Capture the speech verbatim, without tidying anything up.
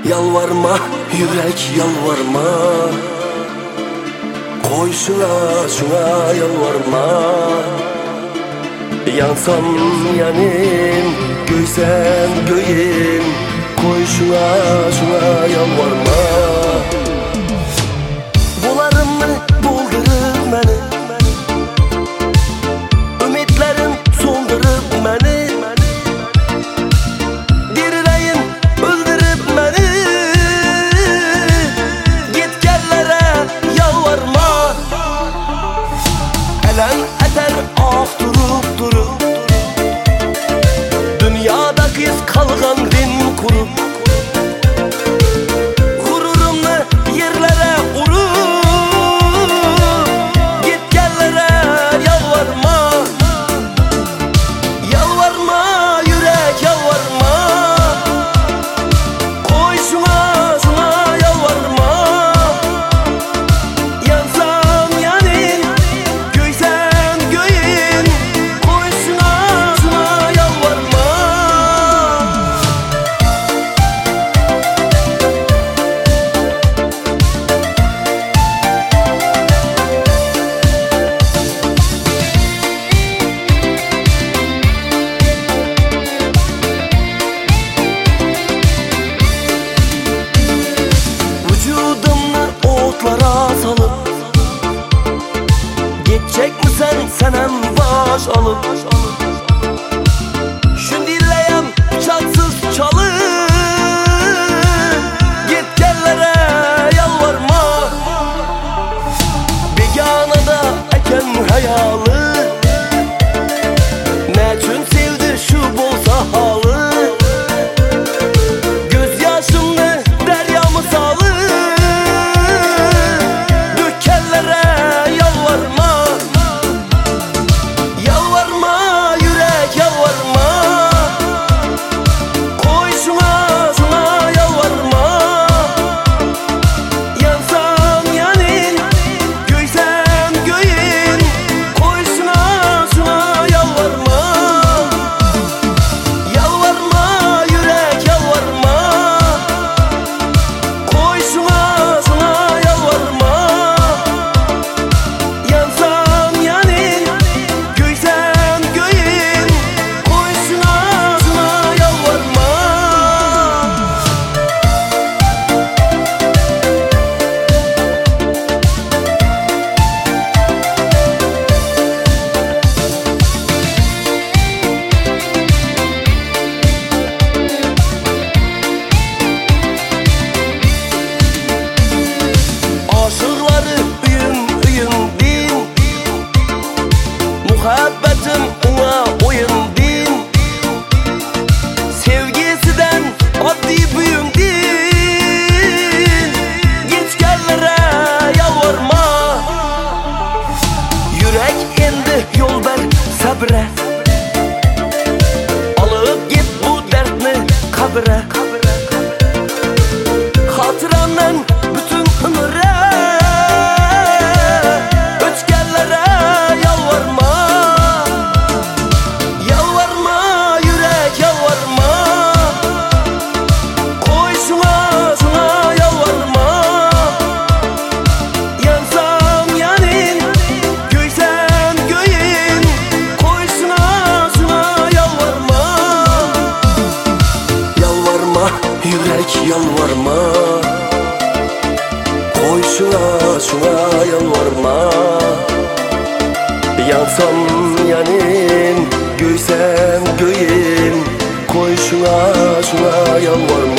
Yalvarma yürek yalvarma, koy şuna şuna yalvarma. Yansam yanin, göysem göyim, koy şuna şuna yalvarma. Bularımı doldurur beni, ümitlerim soldurur beni. Dirileyin öldürüp beni, gitgellere yalvarma. Elen eter ah durup durup, dünyada kız kalgan din kurup. Gururumla yerlere vurup, gitgellere yalvarma. Yalvarma yürek yalvarma, koy şuna şuna yalvarma. Yansam yanin, göysem göyün, koy şuna şuna yalvarma. Vücudumla otlara salıp, geçecek misin senem baş alıp? Şündilleyem bıçaksız çalıp, gitgellere yalvarma. Beganada eken hayalı, neçün sevdi şu bolsa halı. Göz yaşımlı deryamı salıp, dökellere yalvarma. Yalvarma yürek yalvarma, koy şuna şuna yalvarma. Yansam yanin, göysem göyün, koy şuna şuna yalvarma. Yalvarma yürek yalvarma, koy şuna şuna yalvarma. Yansam yanin, göysem göyün, koy şuna şuna yalvarma. Aşıkları üyün üyün din, muhabbetim ona oyun din. Sevgisinden adli büyüm din, gitgellere yalvarma. Yürek endi yol ver sabre, alıp git bu dertni kabre. Hatırandan bütün ömüre, öçkellere yalvarma. Yalvarma yürek yalvarma, koy şuna şuna yalvarma. Yansam yanin, göysem göyün, koy şuna şuna yalvarma. Yalvarma yürek yalvarma, koy şuna şuna yalvarma. Yansam yanin, göysem göyün, koy şuna şuna yalvarma.